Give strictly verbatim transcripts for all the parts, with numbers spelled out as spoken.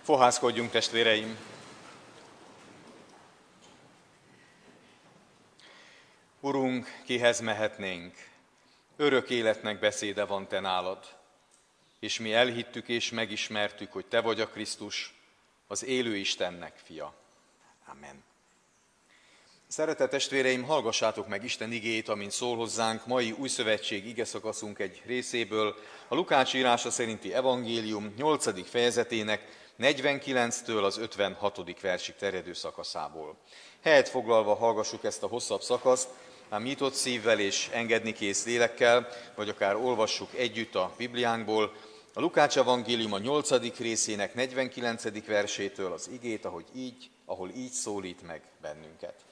Fohászkodjunk, testvéreim! Urunk, kihez mehetnénk? Örök életnek beszéde van te nálad, és mi elhittük és megismertük, hogy te vagy a Krisztus, az élő Istennek fia. Amen. Szeretett testvéreim, hallgassátok meg Isten igéjét, amint szól hozzánk mai újszövetség igeszakaszunk egy részéből, a Lukács írása szerinti evangélium nyolcadik fejezetének negyvenkilenctől az ötvenhatodik versig terjedő szakaszából. Helyet foglalva hallgassuk ezt a hosszabb szakaszt, ám nyitott szívvel és engedni kész lélekkel, vagy akár olvassuk együtt a Bibliánkból, a Lukács evangélium a nyolcadik részének negyvenkilencedik versétől az igét, ahogy így, ahol így szólít meg bennünket.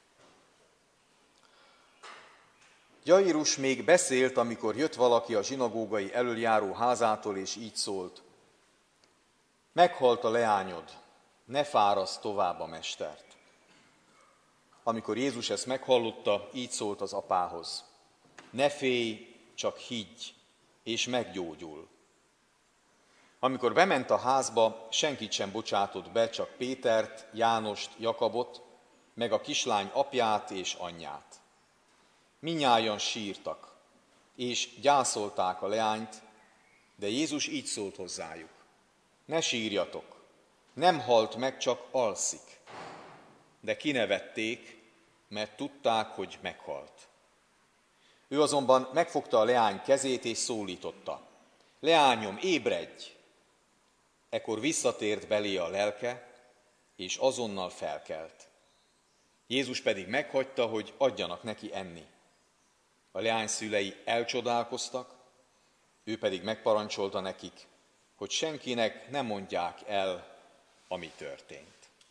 Jairus még beszélt, amikor jött valaki a zsinagógai elöljáró házától, és így szólt: meghalt a leányod, ne fáraszd tovább a mestert. Amikor Jézus ezt meghallotta, így szólt az apához: ne félj, csak higgy, és meggyógyul. Amikor bement a házba, senkit sem bocsátott be, csak Pétert, Jánost, Jakabot, meg a kislány apját és anyját. Mindnyájan sírtak, és gyászolták a leányt, de Jézus így szólt hozzájuk: ne sírjatok, nem halt meg, csak alszik. De kinevették, mert tudták, hogy meghalt. Ő azonban megfogta a leány kezét és szólította: leányom, ébredj! Ekkor visszatért belé a lelke, és azonnal felkelt. Jézus pedig meghagyta, hogy adjanak neki enni. A leány szülei elcsodálkoztak, ő pedig megparancsolta nekik, hogy senkinek ne mondják el, ami történt.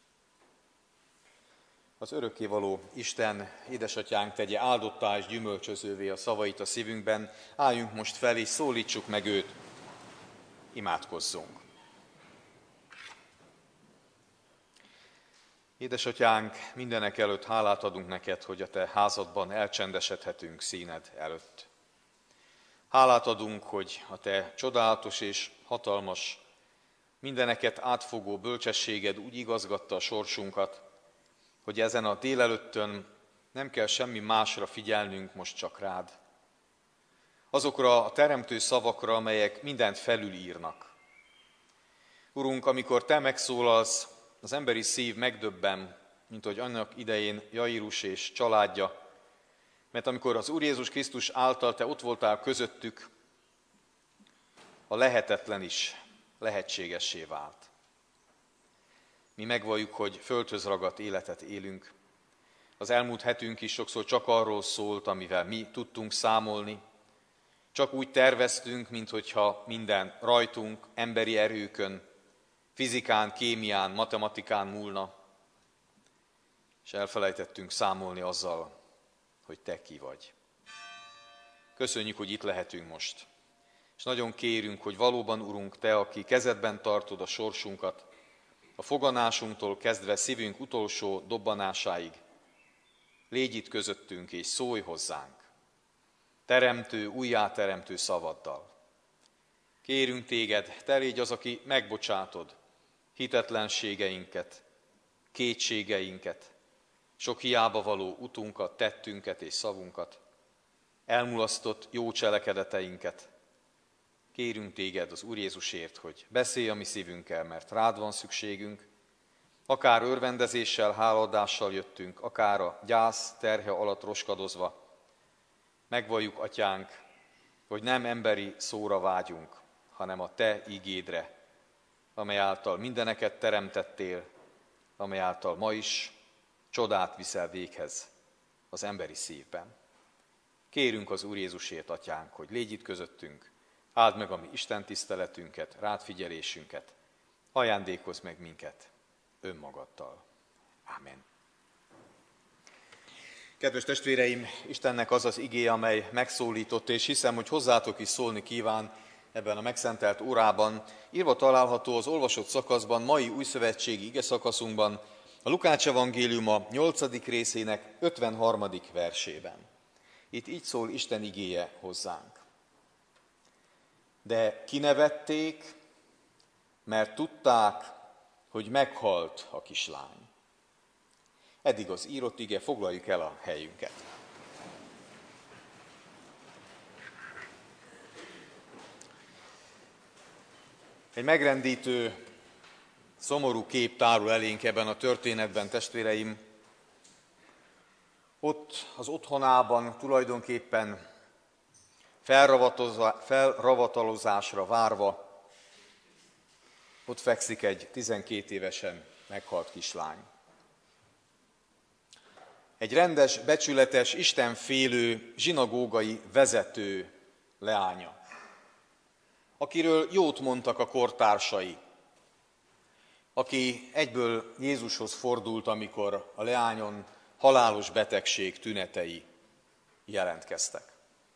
Az örökkévaló Isten, édesatyánk, tegye áldottá és gyümölcsözővé a szavait a szívünkben. Álljunk most fel, és szólítsuk meg őt. Imádkozzunk. Édesatyánk, mindenek előtt hálát adunk neked, hogy a te házadban elcsendesedhetünk színed előtt. Hálát adunk, hogy a te csodálatos és hatalmas, mindeneket átfogó bölcsességed úgy igazgatta a sorsunkat, hogy ezen a délelőttön nem kell semmi másra figyelnünk, most csak rád. Azokra a teremtő szavakra, amelyek mindent felülírnak. Urunk, amikor te megszólalsz, az emberi szív megdöbben, mint hogy annak idején Jairus és családja, mert amikor az Úr Jézus Krisztus által te ott voltál közöttük, a lehetetlen is lehetségessé vált. Mi megvalljuk, hogy földhöz ragadt életet élünk. Az elmúlt hetünk is sokszor csak arról szólt, amivel mi tudtunk számolni. Csak úgy terveztünk, minthogyha minden rajtunk, emberi erőkön, fizikán, kémián, matematikán múlna, és elfelejtettünk számolni azzal, hogy te ki vagy. Köszönjük, hogy itt lehetünk most. És nagyon kérünk, hogy valóban, Urunk, te, aki kezedben tartod a sorsunkat, a foganásunktól kezdve szívünk utolsó dobbanásáig, légy itt közöttünk és szólj hozzánk, teremtő, újjáteremtő szavaddal. Kérünk téged, te légy az, aki megbocsátod hitetlenségeinket, kétségeinket, sok hiába való utunkat, tettünket és szavunkat, elmulasztott jó cselekedeteinket. Kérünk téged az Úr Jézusért, hogy beszélj a mi szívünkkel, mert rád van szükségünk. Akár örvendezéssel, hálaadással jöttünk, akár a gyász terhe alatt roskadozva. Megvalljuk, Atyánk, hogy nem emberi szóra vágyunk, hanem a te igédre, amely által mindeneket teremtettél, amely által ma is csodát viszel véghez az emberi szívben. Kérünk az Úr Jézusért, Atyánk, hogy légy itt közöttünk, áld meg a mi Isten tiszteletünket, rád figyelésünket, ajándékozz meg minket önmagaddal. Ámen. Kedves testvéreim, Istennek az az igé, amely megszólított, és hiszem, hogy hozzátok is szólni kíván ebben a megszentelt órában. Írva található az olvasott szakaszban, mai újszövetségi igeszakaszunkban, a Lukács evangéliuma nyolcadik részének ötvenharmadik versében. Itt így szól Isten igéje hozzánk. De kinevették, mert tudták, hogy meghalt a kislány. Eddig az írott ige, foglaljuk el a helyünket. Egy megrendítő, szomorú kép tárul elénk ebben a történetben, testvéreim. Ott az otthonában tulajdonképpen felravatalozásra várva, ott fekszik egy tizenkét évesen meghalt kislány. Egy rendes, becsületes, istenfélő, zsinagógai vezető leánya, akiről jót mondtak a kortársai, aki egyből Jézushoz fordult, amikor a leányon halálos betegség tünetei jelentkeztek.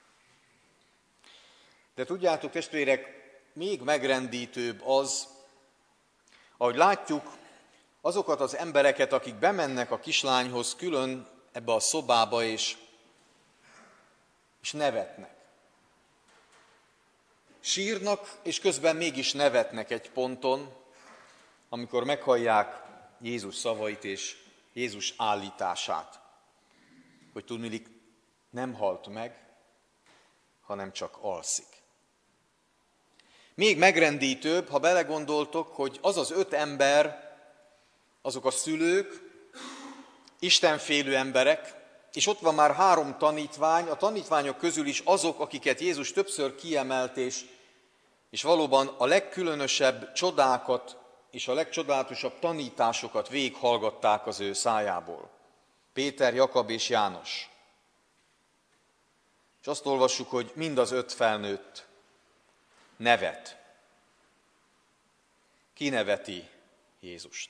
De tudjátok, testvérek, még megrendítőbb az, ahogy látjuk azokat az embereket, akik bemennek a kislányhoz külön ebbe a szobába, és, és nevetnek. Sírnak, és közben mégis nevetnek egy ponton, amikor meghallják Jézus szavait és Jézus állítását, hogy tudniillik nem halt meg, hanem csak alszik. Még megrendítőbb, ha belegondoltok, hogy az az öt ember, azok a szülők, istenfélő emberek, és ott van már három tanítvány, a tanítványok közül is azok, akiket Jézus többször kiemelt, és, és valóban a legkülönösebb csodákat és a legcsodálatosabb tanításokat végighallgatták az ő szájából. Péter, Jakab és János. És azt olvassuk, hogy mind az öt felnőtt nevet. Ki neveti Jézust?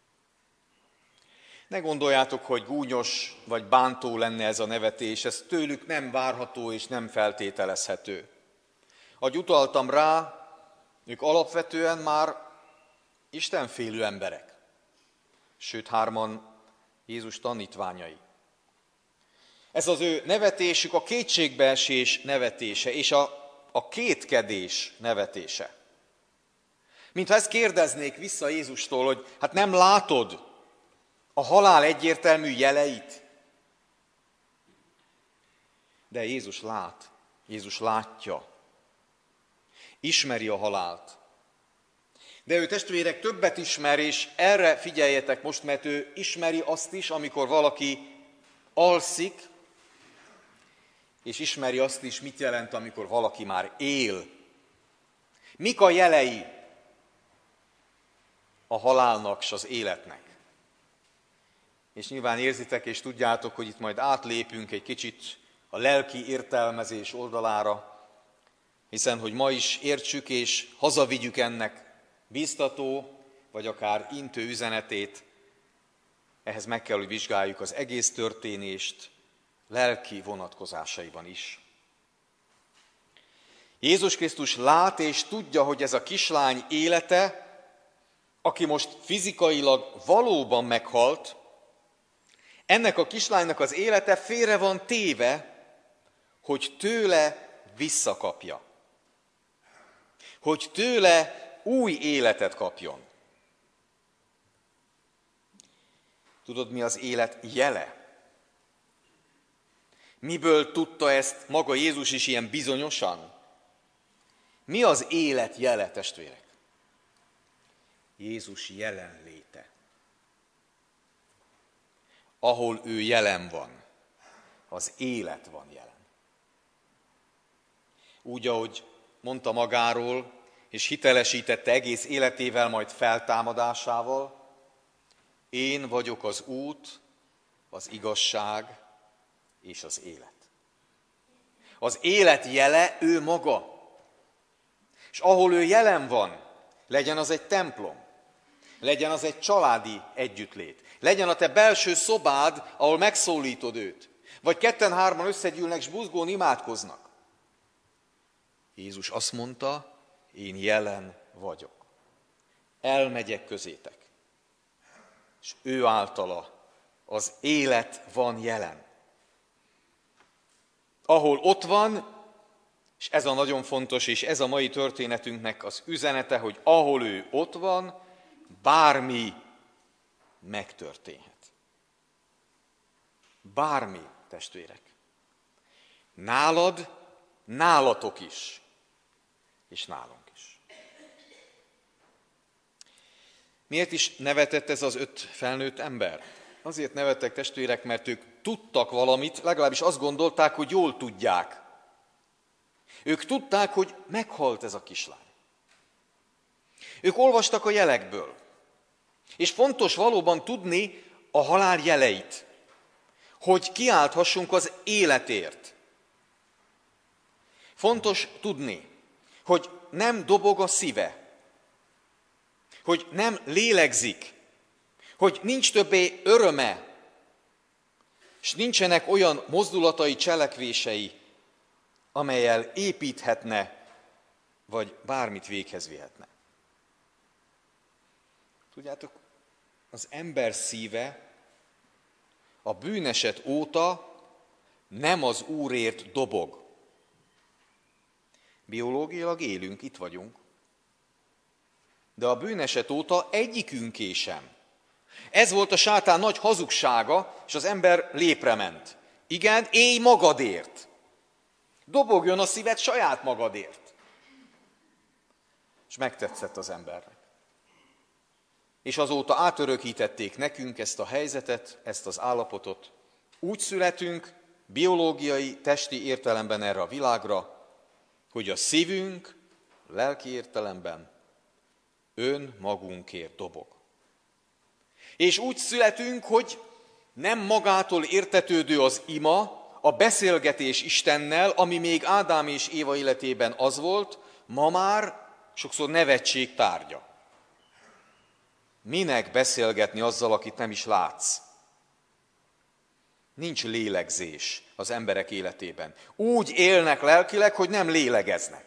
Ne gondoljátok, hogy gúnyos vagy bántó lenne ez a nevetés, ez tőlük nem várható és nem feltételezhető. Ahogy utaltam rá, ők alapvetően már istenfélő emberek, sőt hárman Jézus tanítványai. Ez az ő nevetésük a kétségbeesés nevetése, és a, a kétkedés nevetése. Mintha ezt kérdeznék vissza Jézustól, hogy hát nem látod a halál egyértelmű jeleit? De Jézus lát, Jézus látja, ismeri a halált. De ő, testvérek, többet ismer, és erre figyeljetek most, mert ő ismeri azt is, amikor valaki alszik, és ismeri azt is, mit jelent, amikor valaki már él. Mik a jelei a halálnak és az életnek? És nyilván érzitek és tudjátok, hogy itt majd átlépünk egy kicsit a lelki értelmezés oldalára, hiszen hogy ma is értsük és hazavigyük ennek biztató, vagy akár intő üzenetét, ehhez meg kell, hogy vizsgáljuk az egész történést lelki vonatkozásaiban is. Jézus Krisztus lát és tudja, hogy ez a kislány élete, aki most fizikailag valóban meghalt, ennek a kislánynak az élete félre van téve, hogy tőle visszakapja. Hogy tőle új életet kapjon. Tudod, mi az élet jele? Miből tudta ezt maga Jézus is ilyen bizonyosan? Mi az élet jele, testvérek? Jézus jelenléte. Ahol ő jelen van, az élet van jelen. Úgy, ahogy mondta magáról, és hitelesítette egész életével, majd feltámadásával, én vagyok az út, az igazság és az élet. Az élet jele ő maga. És ahol ő jelen van, legyen az egy templom, legyen az egy családi együttlét, legyen a te belső szobád, ahol megszólítod őt, vagy ketten-hárman összegyűlnek és buzgón imádkoznak. Jézus azt mondta, én jelen vagyok. Elmegyek közétek. És ő általa az élet van jelen. Ahol ott van, és ez a nagyon fontos, és ez a mai történetünknek az üzenete, hogy ahol ő ott van, bármi megtörténhet. Bármi, testvérek. Nálad, nálatok is, és nálunk is. Miért is nevetett ez az öt felnőtt ember? Azért nevettek, testvérek, mert ők tudtak valamit, legalábbis azt gondolták, hogy jól tudják. Ők tudták, hogy meghalt ez a kislány. Ők olvastak a jelekből. És fontos valóban tudni a halál jeleit, hogy kiálthassunk az életért. Fontos tudni, hogy nem dobog a szíve, hogy nem lélegzik, hogy nincs többé öröme, és nincsenek olyan mozdulatai, cselekvései, amellyel építhetne, vagy bármit véghez vihetne. Tudjátok, az ember szíve a bűneset óta nem az Úrért dobog. Biológiailag élünk, itt vagyunk, de a bűneset óta egyikünké sem. Ez volt a sátán nagy hazugsága, és az ember léprement. Igen, élj magadért. Dobogjon a szíved saját magadért. És megtetszett az embernek. És azóta átörökítették nekünk ezt a helyzetet, ezt az állapotot. Úgy születünk, biológiai, testi értelemben erre a világra, hogy a szívünk, lelki értelemben önmagunkért dobog. És úgy születünk, hogy nem magától értetődő az ima, a beszélgetés Istennel, ami még Ádám és Éva életében az volt, ma már sokszor nevetség tárgya. Minek beszélgetni azzal, akit nem is látsz? Nincs lélegzés az emberek életében. Úgy élnek lelkileg, hogy nem lélegeznek.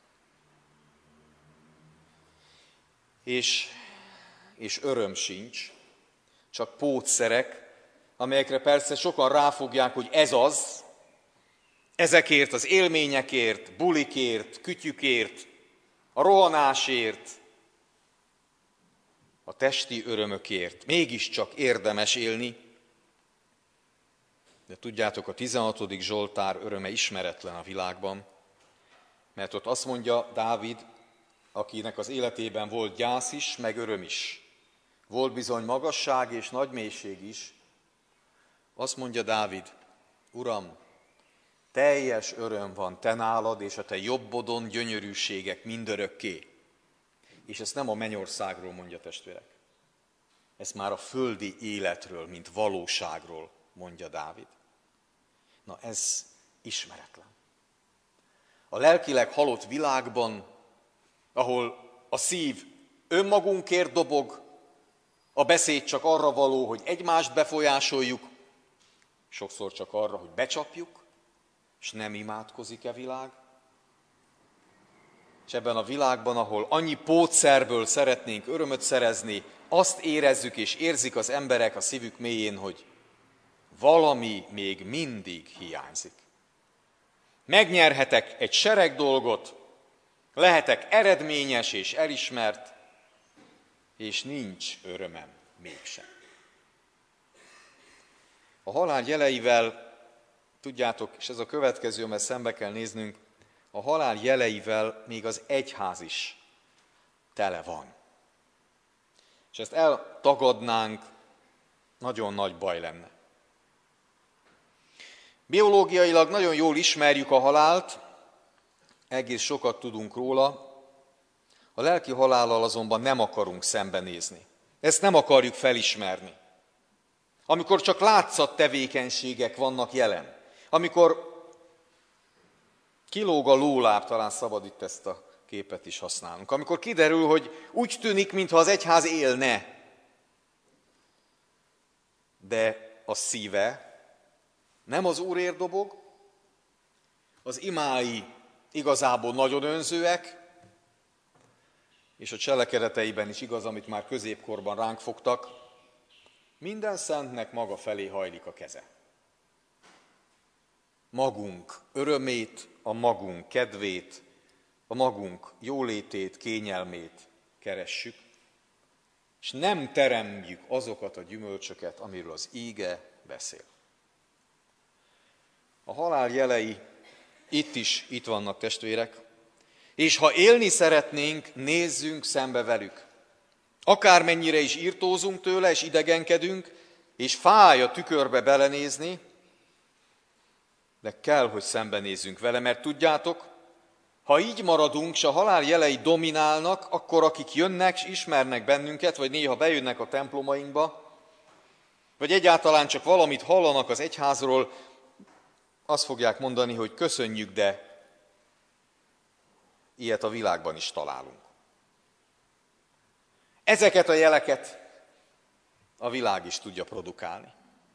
És, és öröm sincs, csak pótszerek, amelyekre persze sokan ráfogják, hogy ez az, ezekért az élményekért, bulikért, kütyükért, a rohanásért, a testi örömökért. Mégiscsak érdemes élni, de tudjátok, a tizenhatodik Zsoltár öröme ismeretlen a világban, mert ott azt mondja Dávid, akinek az életében volt gyász is, meg öröm is. Volt bizony magasság és nagy mélység is. Azt mondja Dávid, Uram, teljes öröm van te nálad, és a te jobbodon gyönyörűségek mindörökké. És ezt nem a mennyországról mondja, testvérek. Ezt már a földi életről, mint valóságról mondja Dávid. Na ez ismeretlen. A lelkileg halott világban, ahol a szív önmagunkért dobog, a beszéd csak arra való, hogy egymást befolyásoljuk, sokszor csak arra, hogy becsapjuk, és nem imádkozik e világ. És ebben a világban, ahol annyi pótszerből szeretnénk örömöt szerezni, azt érezzük és érzik az emberek a szívük mélyén, hogy valami még mindig hiányzik. Megnyerhetek egy sereg dolgot, lehetek eredményes és elismert, és nincs örömem mégsem. A halál jeleivel, tudjátok, és ez a következő, mert szembe kell néznünk, a halál jeleivel még az egyház is tele van. És ezt eltagadnánk, nagyon nagy baj lenne. Biológiailag nagyon jól ismerjük a halált, egész sokat tudunk róla, a lelki halállal azonban nem akarunk szembenézni. Ezt nem akarjuk felismerni. Amikor csak látszat tevékenységek vannak jelen, amikor kilóg a lóláb, talán szabad itt ezt a képet is használnunk, amikor kiderül, hogy úgy tűnik, mintha az egyház élne, de a szíve nem az Úrért dobog, az imái igazából nagyon önzőek, és a cselekedeteiben is igaz, amit már középkorban ránk fogtak, minden szentnek maga felé hajlik a keze. Magunk örömét, a magunk kedvét, a magunk jólétét, kényelmét keressük, és nem teremjük azokat a gyümölcsöket, amiről az íge beszél. A halál jelei itt is itt vannak, testvérek, és ha élni szeretnénk, nézzünk szembe velük. Akármennyire is irtózunk tőle, és idegenkedünk, és fáj a tükörbe belenézni, de kell, hogy szembenézzünk vele, mert tudjátok, ha így maradunk, és a halál jelei dominálnak, akkor akik jönnek, és ismernek bennünket, vagy néha bejönnek a templomainkba, vagy egyáltalán csak valamit hallanak az egyházról, azt fogják mondani, hogy köszönjük, de ilyet a világban is találunk. Ezeket a jeleket a világ is tudja produkálni.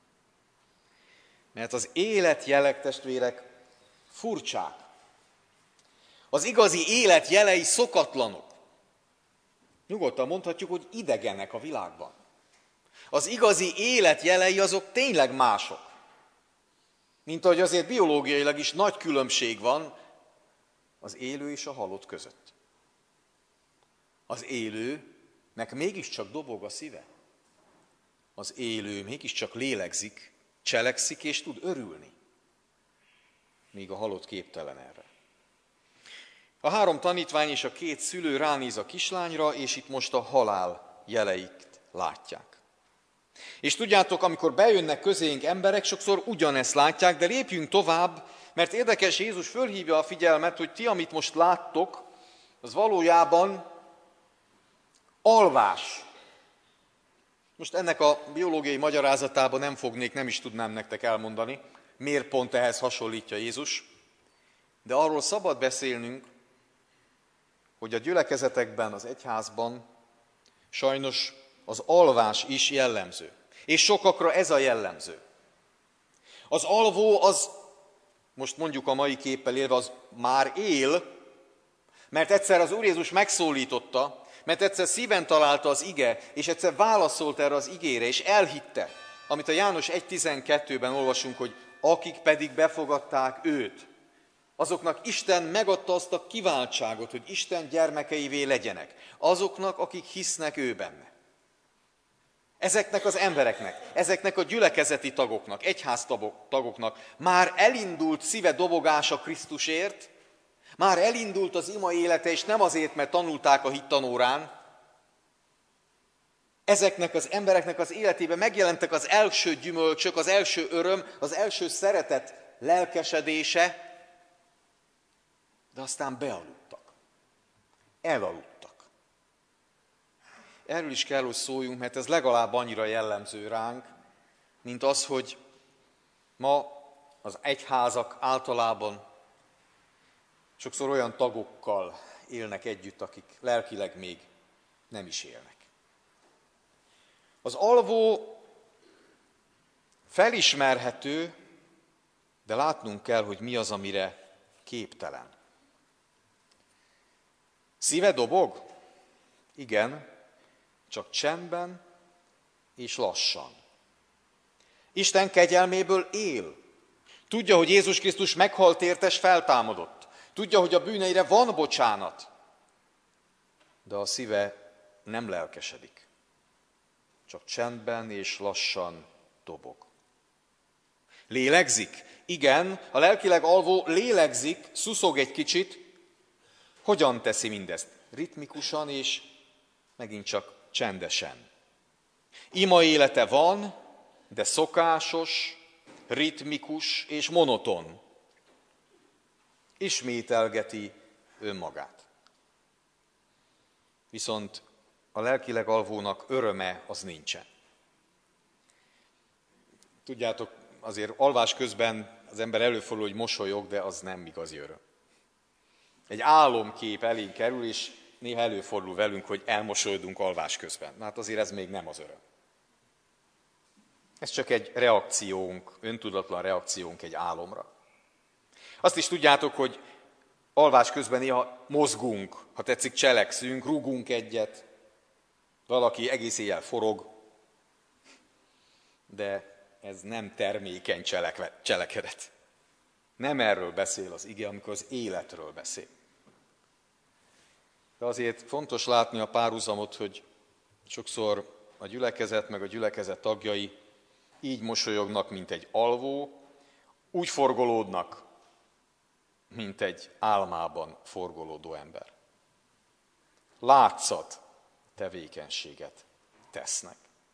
Mert az életjelek, testvérek, furcsák. Az igazi élet jelei szokatlanok. Nyugodtan mondhatjuk, hogy idegenek a világban. Az igazi élet jelei azok tényleg mások. Mint ahogy azért biológiailag is nagy különbség van az élő és a halott között. Az élőnek mégiscsak dobog a szíve. Az élő mégiscsak lélegzik, cselekszik és tud örülni. Míg a halott képtelen erre. A három tanítvány és a két szülő ránéz a kislányra, és itt most a halál jeleit látják. És tudjátok, amikor bejönnek közénk emberek, sokszor ugyanezt látják, de lépjünk tovább, mert érdekes, Jézus fölhívja a figyelmet, hogy ti, amit most láttok, az valójában alvás. Most ennek a biológiai magyarázatában nem fognék, nem is tudnám nektek elmondani, miért pont ehhez hasonlítja Jézus, de arról szabad beszélnünk, hogy a gyülekezetekben, az egyházban sajnos az alvás is jellemző. És sokakra ez a jellemző. Az alvó az, most mondjuk a mai képpel élve, az már él, mert egyszer az Úr Jézus megszólította, mert egyszer szíven találta az ige, és egyszer válaszolt erre az igére, és elhitte, amit a János egy tizenkettőben olvasunk, hogy akik pedig befogadták őt, azoknak Isten megadta azt a kiváltságot, hogy Isten gyermekeivé legyenek. Azoknak, akik hisznek ő benne. Ezeknek az embereknek, ezeknek a gyülekezeti tagoknak, egyház tagoknak már elindult szíve dobogása Krisztusért, már elindult az ima élete, és nem azért, mert tanulták a hittanórán. Ezeknek az embereknek az életében megjelentek az első gyümölcsök, az első öröm, az első szeretet lelkesedése, de aztán bealudtak. Elaludtak. Erről is kell, hogy szóljunk, mert ez legalább annyira jellemző ránk, mint az, hogy ma az egyházak általában sokszor olyan tagokkal élnek együtt, akik lelkileg még nem is élnek. Az alvó felismerhető, de látnunk kell, hogy mi az, amire képtelen. Szíve dobog? Igen, csak csendben és lassan. Isten kegyelméből él. Tudja, hogy Jézus Krisztus meghalt érte és feltámadott. Tudja, hogy a bűneire van bocsánat. De a szíve nem lelkesedik. Csak csendben és lassan dobog. Lélegzik? Igen, a lelkileg alvó lélegzik, szuszog egy kicsit. Hogyan teszi mindezt? Ritmikusan és megint csak csendesen. Ima élete van, de szokásos, ritmikus és monoton. Ismételgeti önmagát. Viszont a lelkileg alvónak öröme az nincsen. Tudjátok, azért alvás közben az ember előfordul, hogy mosolyog, de az nem igazi öröm. Egy álomkép elénk kerül, és néha előfordul velünk, hogy elmosolyodunk alvás közben. Hát azért ez még nem az öröm. Ez csak egy reakciónk, öntudatlan reakciónk egy álomra. Azt is tudjátok, hogy alvás közben néha mozgunk, ha tetszik, cselekszünk, rúgunk egyet, valaki egész éjjel forog, de ez nem termékeny cselekve, cselekedet. Nem erről beszél az ige, amikor az életről beszél. De azért fontos látni a párhuzamot, hogy Sokszor a gyülekezet meg a gyülekezet tagjai így mosolyognak, mint egy alvó, úgy forgolódnak, mint egy álmában forgolódó ember. Látszat tevékenységet tesznek.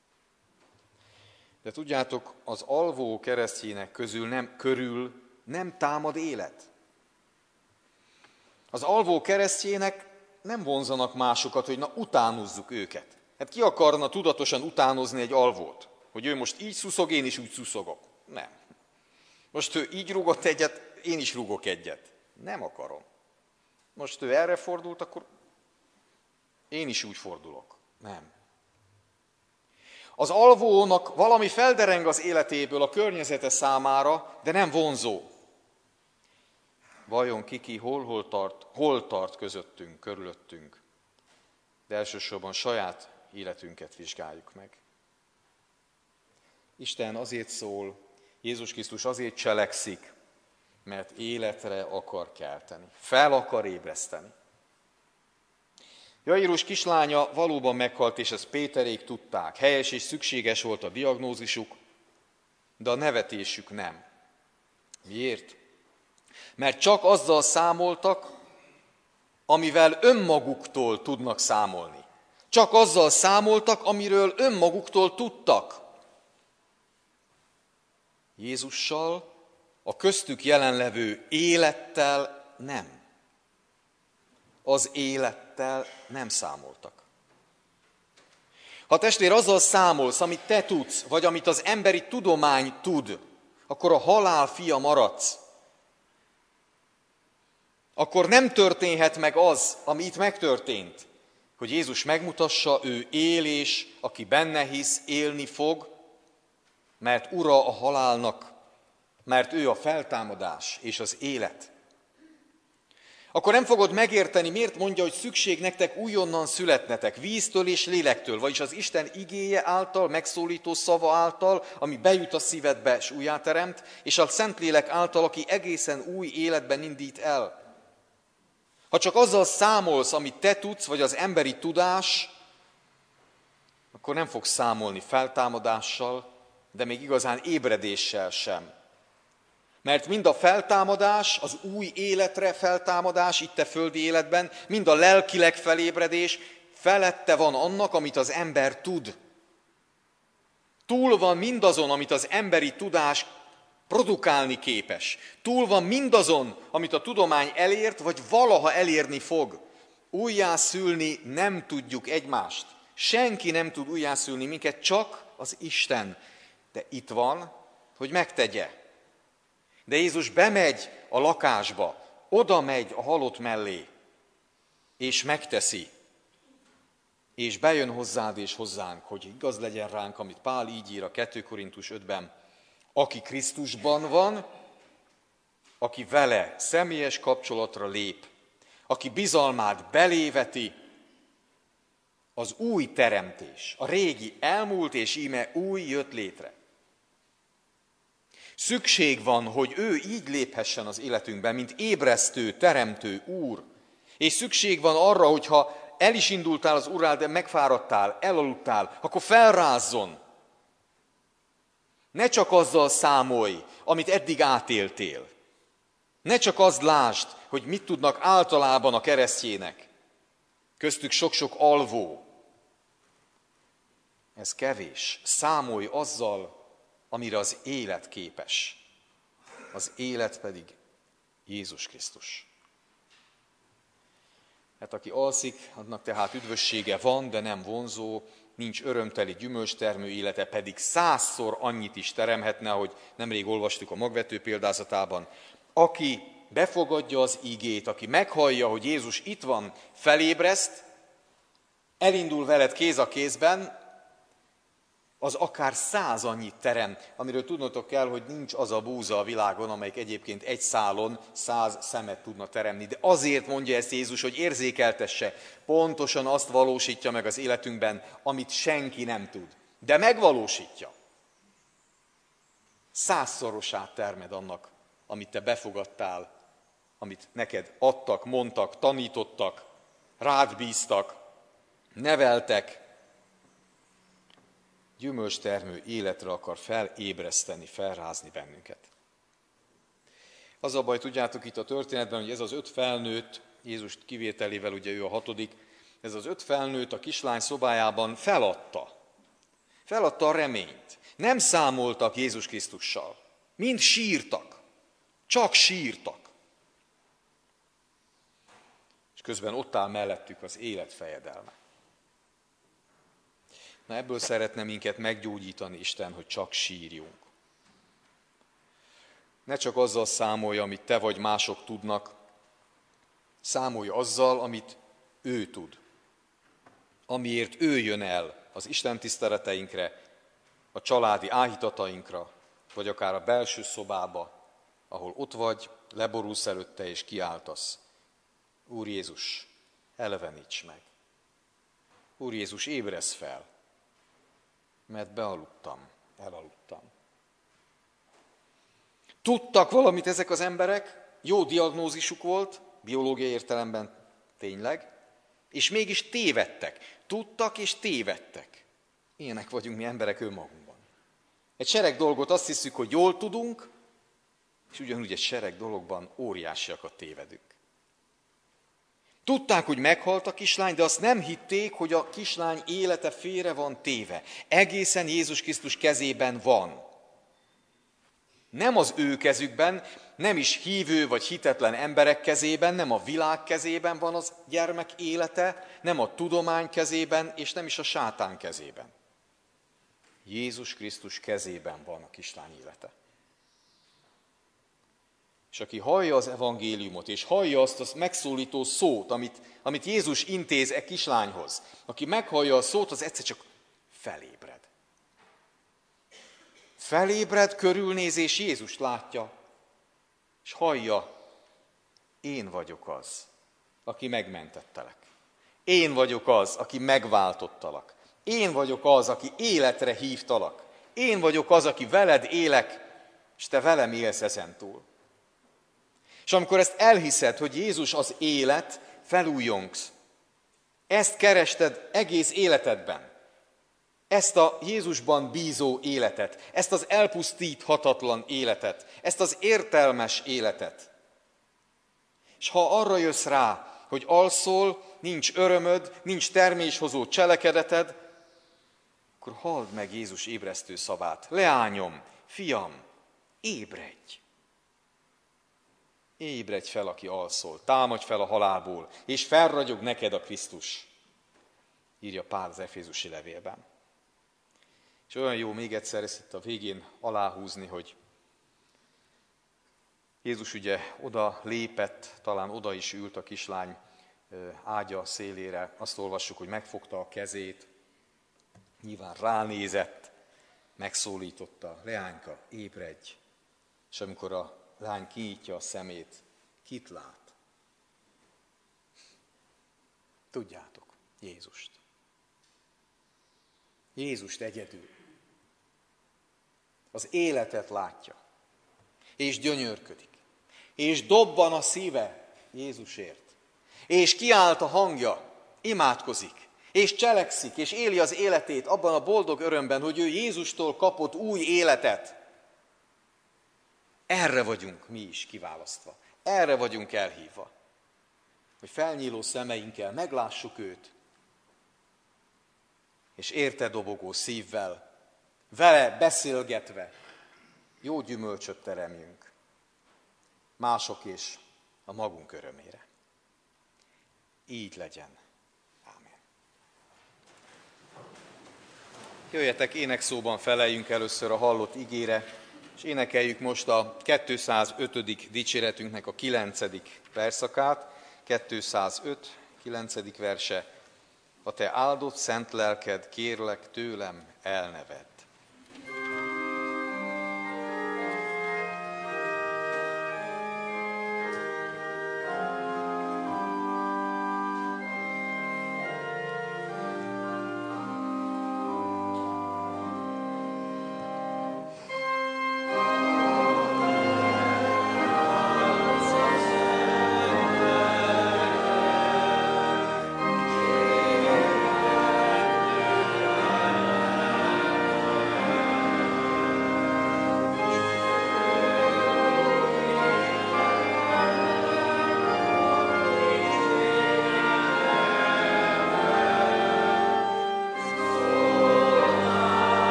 De tudjátok, az alvó keresztjének közül nem, körül nem támad élet. Az alvó keresztjének nem vonzanak másokat, hogy na utánozzuk őket. Hát ki akarna tudatosan utánozni egy alvót? Hogy ő most így szuszog, én is úgy szuszogok. Nem. Most ő így rúgott egyet, én is rúgok egyet. Nem akarom. Most ő erre fordult, akkor én is úgy fordulok. Nem. Az alvónak valami feldereng az életéből a környezete számára, de nem vonzó. Vajon kiki hol, hol tart, hol tart közöttünk, körülöttünk? De elsősorban saját életünket vizsgáljuk meg. Isten azért szól, Jézus Krisztus azért cselekszik, mert életre akar kelteni, fel akar ébreszteni. Jairus kislánya valóban meghalt, és ezt Péterék tudták. Helyes és szükséges volt a diagnózisuk, de a nevetésük nem. Miért? Mert csak azzal számoltak, amivel önmaguktól tudnak számolni. Csak azzal számoltak, amiről önmaguktól tudtak. Jézussal, a köztük jelenlevő élettel nem. Az élettel nem számoltak. Ha testvér azzal számolsz, amit te tudsz, vagy amit az emberi tudomány tud, akkor a halál fia maradsz. Akkor nem történhet meg az, ami itt megtörtént, hogy Jézus megmutassa, ő él, és aki benne hisz, élni fog, mert ura a halálnak, mert ő a feltámadás és az élet. Akkor nem fogod megérteni, miért mondja, hogy szükség nektek újonnan születnetek, víztől és lélektől, vagyis az Isten igéje által, megszólító szava által, ami bejut a szívedbe és újjáteremt, és a Szentlélek által, aki egészen új életben indít el. Ha csak azzal számolsz, amit te tudsz, vagy az emberi tudás, akkor nem fogsz számolni feltámadással, de még igazán ébredéssel sem. Mert mind a feltámadás, az új életre feltámadás itt a földi életben, mind a lelkileg felébredés felette van annak, amit az ember tud. Túl van mindazon, amit az emberi tudás produkálni képes. Túl van mindazon, amit a tudomány elért, vagy valaha elérni fog. Újjászülni nem tudjuk egymást. Senki nem tud újjászülni minket, csak az Isten. De itt van, hogy megtegye. De Jézus bemegy a lakásba, oda megy a halott mellé, és megteszi. És bejön hozzád és hozzánk, hogy igaz legyen ránk, amit Pál így ír a kettő Korintus ötben. Aki Krisztusban van, aki vele személyes kapcsolatra lép, aki bizalmát beléveti, az új teremtés, a régi elmúlt, és íme új jött létre. Szükség van, hogy ő így léphessen az életünkben, mint ébresztő, teremtő Úr. És szükség van arra, hogyha el is indultál az Úrral, de megfáradtál, elaludtál, akkor felrázzon. Ne csak azzal számolj, amit eddig átéltél. Ne csak azt lásd, hogy mit tudnak általában a keresztjének. Köztük sok-sok alvó. Ez kevés. Számolj azzal, amire az élet képes. Az élet pedig Jézus Krisztus. Hát aki alszik, annak tehát üdvössége van, de nem vonzó, nincs örömteli gyümölcstermő élete, pedig százszor annyit is teremhetne, ahogy nemrég olvastuk a magvető példázatában. Aki befogadja az igét, aki meghallja, hogy Jézus itt van, felébreszt, elindul veled kéz a kézben, az akár száz annyit terem, amiről tudnotok kell, hogy nincs az a búza a világon, amelyik egyébként egy szálon száz szemet tudna teremni. De azért mondja ezt Jézus, hogy érzékeltesse, pontosan azt valósítja meg az életünkben, amit senki nem tud. De megvalósítja. Százszorosát termed annak, amit te befogadtál, amit neked adtak, mondtak, tanítottak, rád bíztak, neveltek, gyümölcstermő életre akar felébreszteni, felrázni bennünket. Az a baj, tudjátok itt a történetben, hogy ez az öt felnőtt, Jézus kivételével ugye ő a hatodik, ez az öt felnőtt a kislány szobájában feladta. Feladta a reményt. Nem számoltak Jézus Krisztussal. Mind sírtak. Csak sírtak. És közben ott áll mellettük az élet fejedelme. Na ebből szeretne minket meggyógyítani Isten, hogy csak sírjunk. Ne csak azzal számolja, amit te vagy mások tudnak, számolj azzal, amit ő tud. Amiért ő jön el az Isten tiszteleteinkre, a családi áhítatainkra, vagy akár a belső szobába, ahol ott vagy, leborulsz előtte és kiáltasz. Úr Jézus, eleveníts meg. Úr Jézus, ébresz fel, mert bealudtam, elaludtam. Tudtak valamit ezek az emberek, jó diagnózisuk volt, biológiai értelemben tényleg, és mégis tévedtek. Tudtak és tévedtek. Ilyenek vagyunk mi emberek önmagunkban. Egy sereg dolgot azt hiszük, hogy jól tudunk, és ugyanúgy egy sereg dologban óriásiakat tévedünk. Tudták, hogy meghalt a kislány, de azt nem hitték, hogy a kislány élete félre van téve. Egészen Jézus Krisztus kezében van. Nem az ő kezükben, nem is hívő vagy hitetlen emberek kezében, nem a világ kezében van az gyermek élete, nem a tudomány kezében, és nem is a sátán kezében. Jézus Krisztus kezében van a kislány élete. És aki hallja az evangéliumot, és hallja azt a megszólító szót, amit, amit Jézus intéz e kislányhoz, aki meghallja a szót, az egyszer csak felébred. Felébred, körülnéz, és Jézust látja, és hallja, én vagyok az, aki megmentettelek. Én vagyok az, aki megváltottalak. Én vagyok az, aki életre hívtalak. Én vagyok az, aki veled élek, és te velem élsz ezentúl. És amikor ezt elhiszed, hogy Jézus az élet, felújjongsz. Ezt kerested egész életedben. Ezt a Jézusban bízó életet, ezt az elpusztíthatatlan életet, ezt az értelmes életet. És ha arra jössz rá, hogy alszol, nincs örömöd, nincs terméshozó cselekedeted, akkor halld meg Jézus ébresztő szavát. Leányom, fiam, ébredj! Ébredj fel, aki alszol, támadj fel a halálból, és felragyog neked a Krisztus, írja Pál az Efézusi levélben. És olyan jó még egyszer ezt itt a végén aláhúzni, hogy Jézus ugye oda lépett, talán oda is ült a kislány ágya szélére, azt olvassuk, hogy megfogta a kezét, nyilván ránézett, megszólította, leányka, ébredj! És amikor a lány kinyitja a szemét, kit lát? Tudjátok, Jézust. Jézust egyedül. Az életet látja, és gyönyörködik, és dobban a szíve Jézusért, és kiállt a hangja, imádkozik, és cselekszik, és éli az életét abban a boldog örömben, hogy ő Jézustól kapott új életet. Erre vagyunk mi is kiválasztva, erre vagyunk elhívva, hogy felnyíló szemeinkkel meglássuk őt, és érte dobogó szívvel, vele beszélgetve, jó gyümölcsöt teremjünk, mások és a magunk örömére. Így legyen. Ámen. Jöjjetek, énekszóban feleljünk először a hallott igére, és énekeljük most a kétszázötödik dicséretünknek a kilencedik verszakát, kétszázöt, kilencedik verse. A te áldott szent lelked, kérlek tőlem, elnevedd. Amen.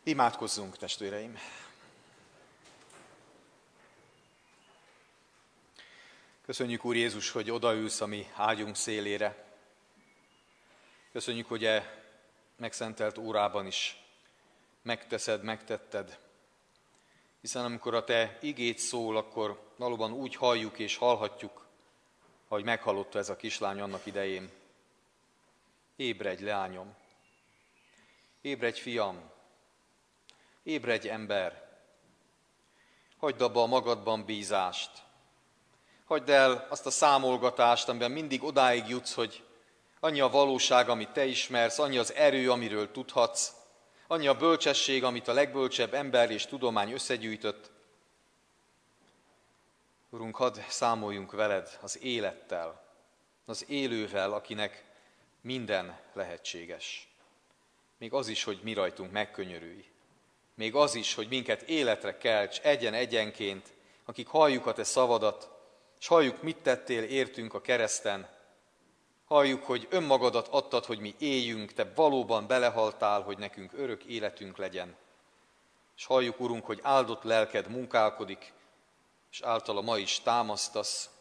Imádkozzunk, testvéreim! Köszönjük, Úr Jézus, hogy odaülsz a mi ágyunk szélére. Köszönjük, hogy e megszentelt órában is megteszed, megtetted. Hiszen amikor a te igéd szól, akkor valóban úgy halljuk és hallhatjuk, ahogy meghallotta ez a kislány annak idején. Ébredj, leányom! Ébredj, fiam! Ébredj, ember! Hagyd abba a magadban bízást. Hagyd el azt a számolgatást, amiben mindig odáig jutsz, hogy annyi a valóság, amit te ismersz, annyi az erő, amiről tudhatsz, annyi a bölcsesség, amit a legbölcsebb ember és tudomány összegyűjtött. Urunk, hadd számoljunk veled az élettel, az élővel, akinek minden lehetséges. Még az is, hogy mi rajtunk megkönyörülj. Még az is, hogy minket életre kelts egyen-egyenként, akik halljuk a te szavadat, és halljuk, mit tettél értünk a kereszten. Halljuk, hogy önmagadat adtad, hogy mi éljünk, te valóban belehaltál, hogy nekünk örök életünk legyen. És halljuk, Urunk, hogy áldott lelked munkálkodik, és általa ma is támasztasz,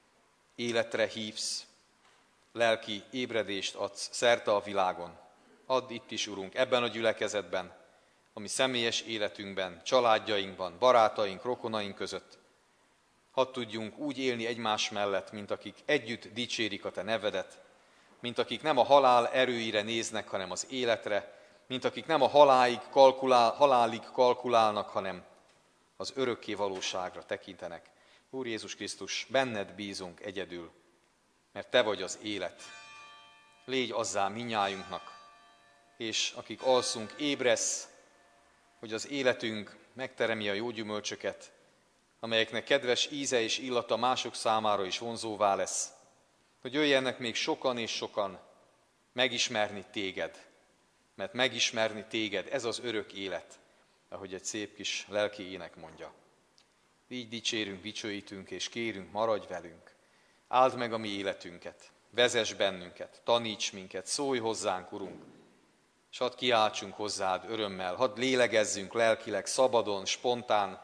életre hívsz, lelki ébredést adsz szerte a világon. Add itt is, Urunk, ebben a gyülekezetben, a mi személyes életünkben, családjainkban, barátaink, rokonaink között. Hadd tudjunk úgy élni egymás mellett, mint akik együtt dicsérik a te nevedet, mint akik nem a halál erőire néznek, hanem az életre, mint akik nem a halálig, kalkulál, halálig kalkulálnak, hanem az örökké valóságra tekintenek. Úr Jézus Krisztus, benned bízunk egyedül, mert te vagy az élet. Légy azzá minnyájunknak, és akik alszunk, ébresz, hogy az életünk megteremi a jó gyümölcsöket, amelyeknek kedves íze és illata mások számára is vonzóvá lesz, hogy jöjjenek még sokan és sokan megismerni téged, mert megismerni téged, ez az örök élet, ahogy egy szép kis lelki ének mondja. Így dicsérünk, dicsőítünk és kérünk, maradj velünk, áld meg a mi életünket, vezess bennünket, taníts minket, szólj hozzánk, Urunk, és hadd kiáltsunk hozzád örömmel, hadd lélegezzünk lelkileg, szabadon, spontán,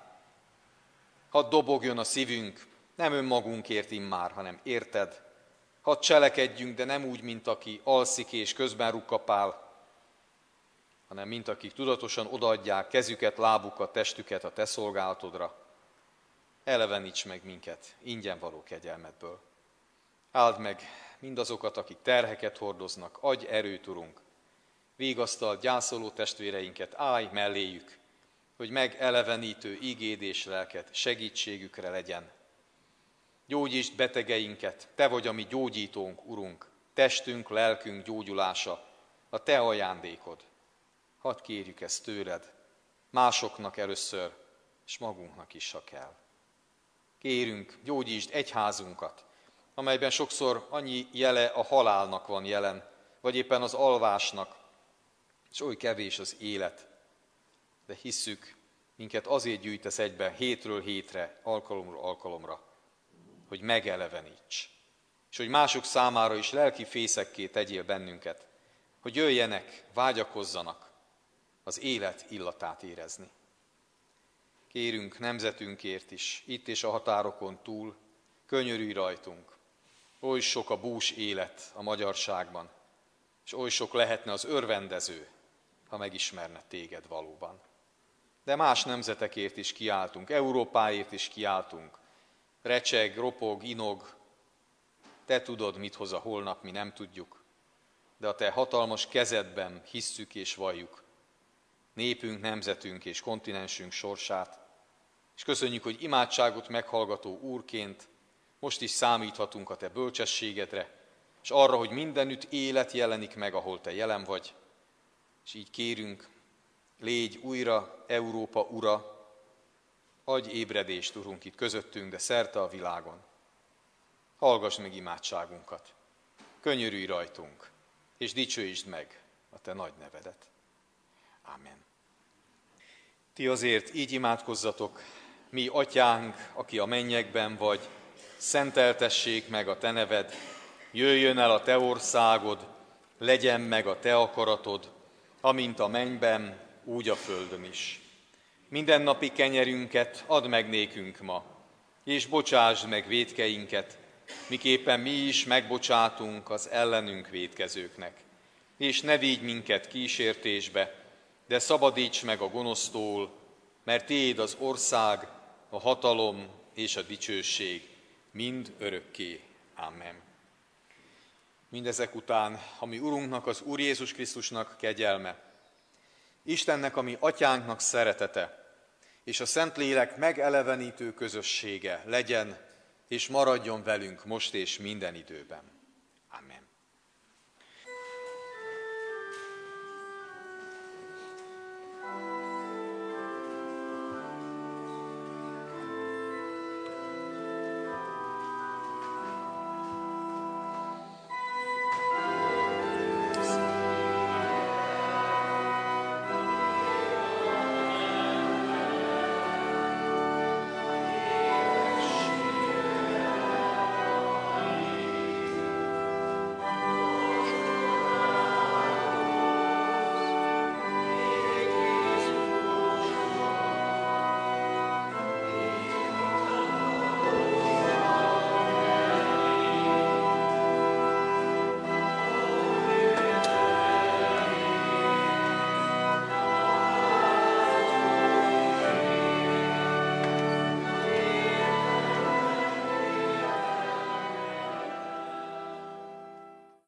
hadd dobogjon a szívünk, nem önmagunkért immár, hanem érted. Hadd cselekedjünk, de nem úgy, mint aki alszik és közben rukkapál, hanem mint akik tudatosan odaadják kezüket, lábukat, testüket a te szolgálatodra. Eleveníts meg minket ingyen való kegyelmedből. Áld meg mindazokat, akik terheket hordoznak, adj erőt, Urunk. Vigasztald gyászoló testvéreinket, állj melléjük, hogy megelevenítő ígéd és lelked segítségükre legyen. Gyógyítsd betegeinket, te vagy a mi gyógyítónk, Urunk, testünk, lelkünk gyógyulása, a te ajándékod. Hadd kérjük ezt tőled, másoknak először, és magunknak is, ha kell. Kérünk, gyógyítsd egyházunkat, amelyben sokszor annyi jele a halálnak van jelen, vagy éppen az alvásnak, és oly kevés az élet. De hisszük, minket azért gyűjtesz egybe hétről hétre, alkalomról alkalomra, hogy megeleveníts, és hogy mások számára is lelki fészekké tegyél bennünket, hogy jöjjenek, vágyakozzanak az élet illatát érezni. Kérünk nemzetünkért is, itt és a határokon túl, könyörülj rajtunk. Oly sok a bús élet a magyarságban, és oly sok lehetne az örvendező, ha megismerne téged valóban. De más nemzetekért is kiáltunk, Európáért is kiáltunk. Recseg, ropog, inog, te tudod, mit hoz a holnap, mi nem tudjuk, de a te hatalmas kezedben hisszük és valljuk népünk, nemzetünk és kontinensünk sorsát, és köszönjük, hogy imádságot meghallgató Úrként most is számíthatunk a te bölcsességedre, és arra, hogy mindenütt élet jelenik meg, ahol te jelen vagy, és így kérünk, légy újra Európa ura, adj ébredést, Urunk, itt közöttünk, de szerte a világon. Hallgass meg imádságunkat, könyörülj rajtunk, és dicsőítsd meg a te nagy nevedet. Ámen. Ti azért így imádkozzatok, mi atyánk, aki a mennyekben vagy, szenteltessék meg a te neved, jöjjön el a te országod, legyen meg a te akaratod, amint a mennyben, úgy a földön is. Mindennapi kenyerünket add meg nékünk ma, és bocsásd meg vétkeinket, miképpen mi is megbocsátunk az ellenünk vétkezőknek. És ne vigy minket kísértésbe, de szabadíts meg a gonosztól, mert tiéd az ország, a hatalom és a dicsőség mind örökké. Amen. Mindezek után, ami Urunknak, az Úr Jézus Krisztusnak kegyelme, Istennek, ami Atyánknak szeretete, és a Szentlélek megelevenítő közössége legyen, és maradjon velünk most és minden időben. Amen.